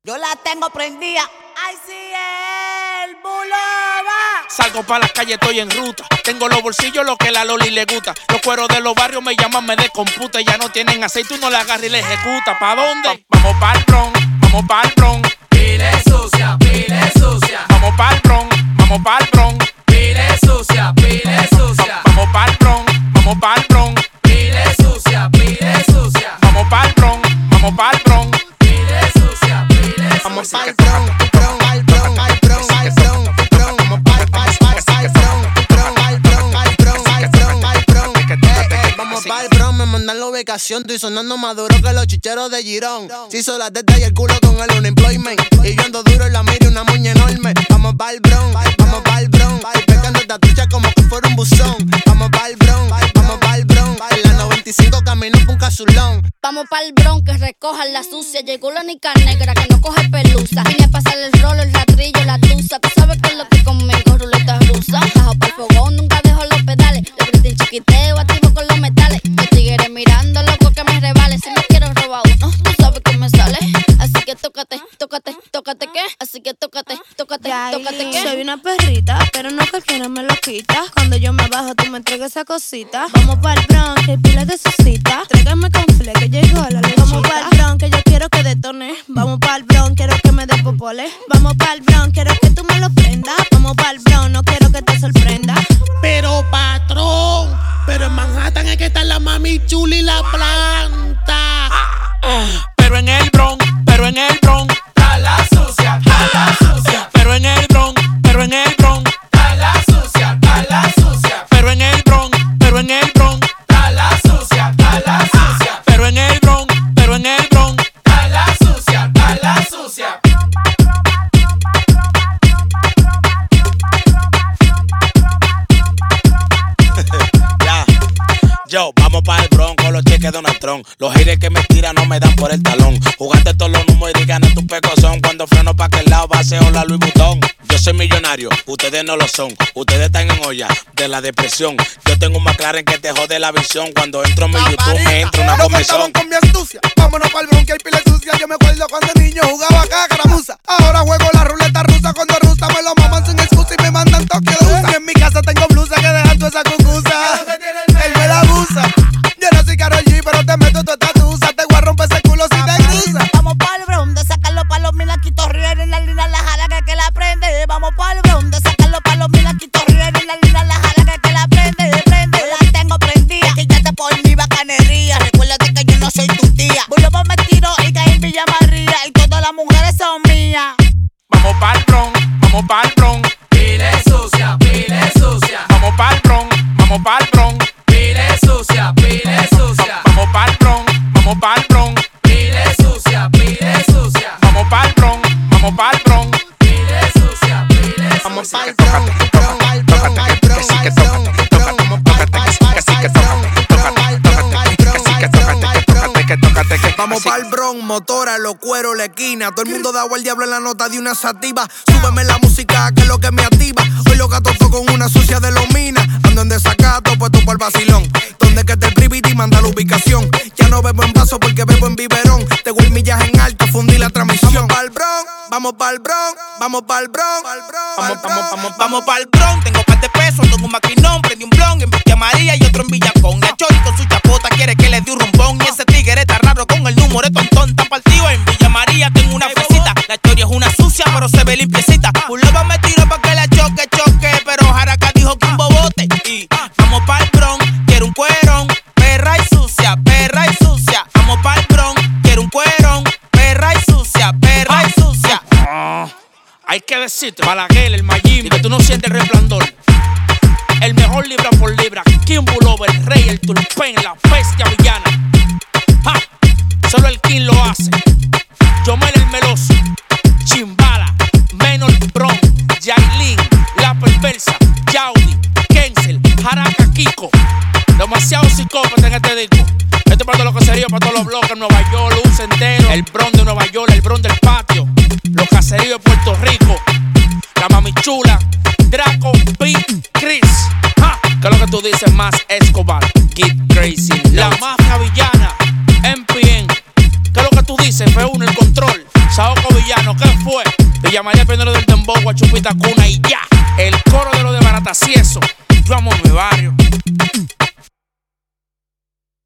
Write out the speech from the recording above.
Yo la tengo prendida. Ay, sí, el Bulova. Salgo pa' las calles, estoy en ruta. Tengo los bolsillos, lo que la Loli le gusta. Los cueros de los barrios me llaman, me descomputa. Ya no tienen aceite, uno la agarra y le ejecuta. ¿Pa' dónde? Vamos pa'l Bronx, vamos pa'l Bronx. Pile sucia, pile sucia. Vamos pa'l Bronx, vamos pa'l Bronx. Pile sucia, pile sucia. Vamos pa'l Bronx, vamos pa'l Bronx. Pile sucia, pile sucia. Vamos pa'l Bronx, vamos pa'l Bronx. Pile sucia, pile sucia. Vamos pa'l Bronx, Bronx, pa'l Bronx, pa'l Bronx, pa'l Bronx, Bronx. Vamos pa'l Bronx, Bronx, pa'l Bronx, pa'l Bronx, pa'l Bronx, pa'l Bronx. Vamos pa'l Bronx, me mandan la ubicación. Estoy sonando más duro que los chicheros de Girón. Se hizo la teta y el culo con el unemployment. Y yo ando duro en la mira una moña enorme. Vamos pa'l Bronx, vamos pa'l Bronx. Y pegando esta tucha como que fuera un buzón. Vamos pa'l Bronx, vamos pa'l Bronx. En la 95 camino pa' un casulón. Vamos pa'l Bronx, que recojan la sucia. Llegó la nica negra que no coge pelusa. Vine a pasar el rolo, el rastrillo, la tusa. Tú sabes que es lo que conmigo, ruleta rusa. Bajo pa'l fogón, nunca dejo los pedales. Le prendí el chiquiteo, activo con los metales. Los tigres mirando, loco que me revale. Si me quiero robar uno, tú sabes que me sale. Así que tócate, tócate, tócate qué. Así que tócate, tócate, tócate qué. Soy una perrita, pero no cualquiera me lo quita. Cuando yo me bajo, tú me entregas esa cosita. Vamos pa'l Bronx, que hay pila de suscita. Tráigame confle, que llegó la lechita. Vamos pa'l Bronx, que yo quiero que detone. Vamos pa'l Bronx, quiero que me dé popole. Vamos pa'l Bronx, quiero que tú me lo prendas. Vamos pa'l Bronx, no quiero que te sorprenda. Pero patrón, pero en Manhattan es que está la mami chula y la planta. Pero en el Bronx, pero en el Bronx. Está la sucia, está la sucia. Pero en el Bronx, pero en el Bronx. Está la sucia, está la sucia. Pero en el Bronx, pero en el Bronx. Está la sucia, está la sucia. Pero en el Bronx, pero en el Bronx. Está la sucia, está la sucia. Ya, yo, vamos para el Bronx con los cheques de Donald Trump. Los haters que me tiran no me dan por el talón. Jugaste todos los números y gané tu pecozón. Cuando freno pa' aquel lado, baseo la Louis Vuitton. Yo soy millonario, ustedes no lo son. Ustedes están en olla de la depresión. Yo tengo un McLaren que te jode la visión. Cuando entro en mi YouTube me entra una comezón. Con mi astucia, vámonos pa'l Bronx que hay pila sucia. Yo me acuerdo cuando niño jugaba acá a caramuza. Ahora juego la ruleta rusa. Cuando rusa me lo maman sin excusa y me mandan toque de usa. Y en mi casa tengo blusa que dejan toda esa cucusa. Él me la abusa. Yo no soy Karol G, pero te meto toda esta tusa. Te voy a romper ese culo si te cruza. Vamos pa'l Bronx, de sacarlo pa' los milaquitos ríen en la línea la jala que la prende. Vamos pa'l Bronx, de sacarlo pa' los milaquitos ríen en la línea la jala que la prende. Prende, la tengo prendida, quítate por mi bacanería. Recuérdate que yo no soy tu tía. Bulova me tiró y caí en Villa María y todas las mujeres son mías. Vamos pa'l Bronx, vamos pa'l Bronx. Pile sucia, pile sucia. Vamos pa'l Bronx, vamos pa'l Bronx. Pile sucia, pile sucia. Vamos pa'l Bronx, vamos pa'l Bronx. Pile sucia, pile sucia. Vamos pa'l Bronx, vamos pa'l Bronx. Pile sucia, pile sucia. Vamos pa'l Bronx, Bronx, pa'l Bronx, pa'l Bronx, pa'l Bronx, Bronx. Vamos pa'l Bronx, pa'l Bronx. Vamos pa'l Bronx, motora, los cueros, la esquina. Todo el mundo da al diablo en la nota de una sativa. Súbeme la música, que es lo que me activa. Hoy lo gato con una sucia de los minas. Ando en desacato, puesto por vacilón. Donde que te privity manda la ubicación. Ya no bebo en vaso porque bebo en biberón. Te voy millaje en alta, fundí la transmisión. Vamos pa'l Bronx, vamos pa'l Bronx, vamos pa'l Bronx. Vamos pa'l Bronx, tengo par de pesos, tengo un maquinón, prendí un blon en Villa María y otro en Villacón. La Chori con su chapota quiere que le dé un rumbón. Y ese tigre está raro con el número de tontón. Tan partido en Villa María, tengo una fresita. La Chori es una sucia, pero se ve limpiecita. Bulova me tiró pa' que la choque, pero Jaraca dijo que un bobote. Y vamos pa'l Bronx, quiero un cuerón, perra y sucia, perra y sucia. Vamos pa'l Bronx, quiero un cuerón, perra y sucia, perra y sucia. Hay que decirte, Balaguer, el Mayimbe, que tú no sientes el resplandor. El mejor libra por libra, King Bulova, el rey, el tulpen, la bestia villana. ¡Ja! Solo el King lo hace. Yomel el meloso, Chimbala, Menor Bron, Yailin, La Perversa, Yaudi, Kensel, Jaraca Kiko. Demasiado psicópata en este disco. Este es para todo lo que sería, para todos los bloques, Nueva York, Luz entero, el Bron de Nueva York, el Bron del patio, los caseríos de Puerto Rico, la Mami Chula, Draco, P, Chris. ¡Ja! ¿Qué es lo que tú dices más? Escobar, Get Crazy, la mafia villana, MPN. ¿Qué es lo que tú dices? F1, el control, Sao Villano, ¿qué fue? Te llamaré primero del dembow a Chupita Cuna y ya. El